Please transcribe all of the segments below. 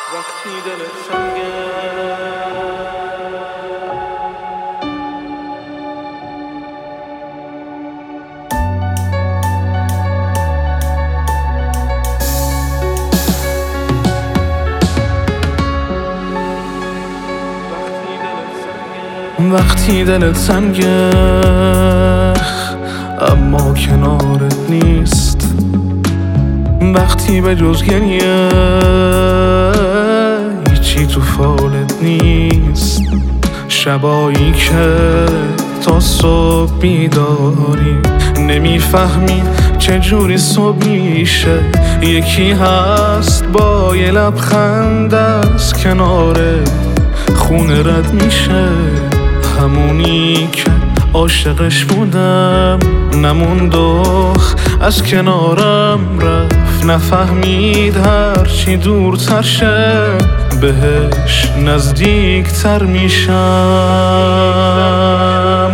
وقتی دلت سنگه وقتی دلت سنگه اما کنارت نیست، وقتی به جز گریه هیچی تو فالت نیست، شبایی که تا صبح بیداری نمیفهمی چجوری صبح میشه. یکی هست با یه لبخند از کنار خونه رد میشه، همونی که عاشقش بودم نموند و از کنارم رفت. نفهمید هرچی دورتر شه بهش نزدیکتر میشم.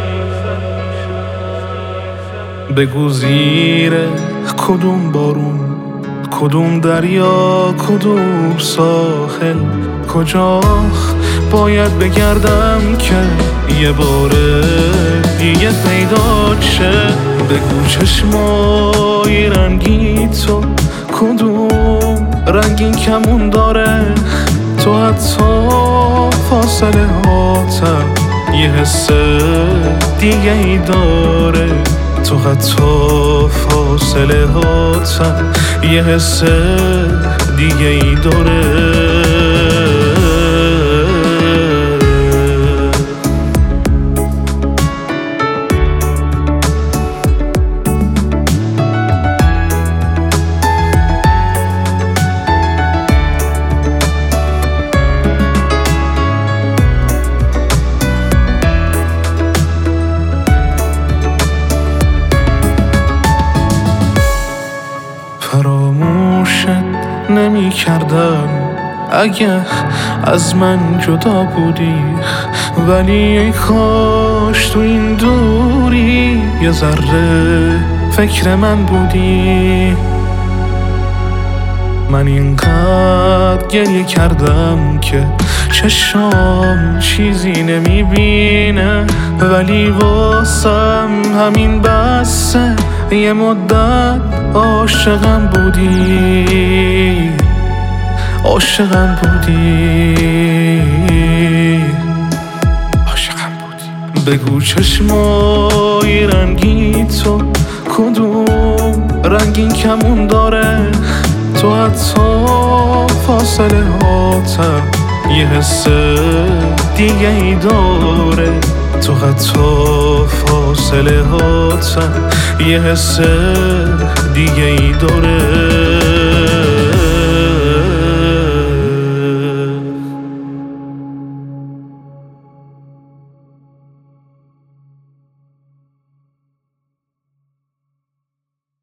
بگو زیر کدوم بارون، کدوم دریا، کدوم ساحل، کجا باید بگردم که یه بار دیگه پیدا شه. بگو چشمای رنگی تو کدوم رنگین کمون داره، تو حتی فاصله هاتم یه حس دیگه ای داره، تو حتی فاصله هاتم یه حس دیگه ای داره. فراموشت نمی کردم اگه از من جدا بودی، ولی ای کاش تو این دوری یه ذره فکر من بودی. من اینقدر گریه کردم که چشام چیزی نمیبینه، ولی واسم همین بسه یه مدت عاشقم بودی، عاشقم بودی، عاشقم بودی. بگو چشمای رنگی تو کدوم رنگین کمون داره، تو حتی فاصله هاتم یه حس دیگه ای داره، تو حتی فاصله هاتم یه حس دیگه ای داره.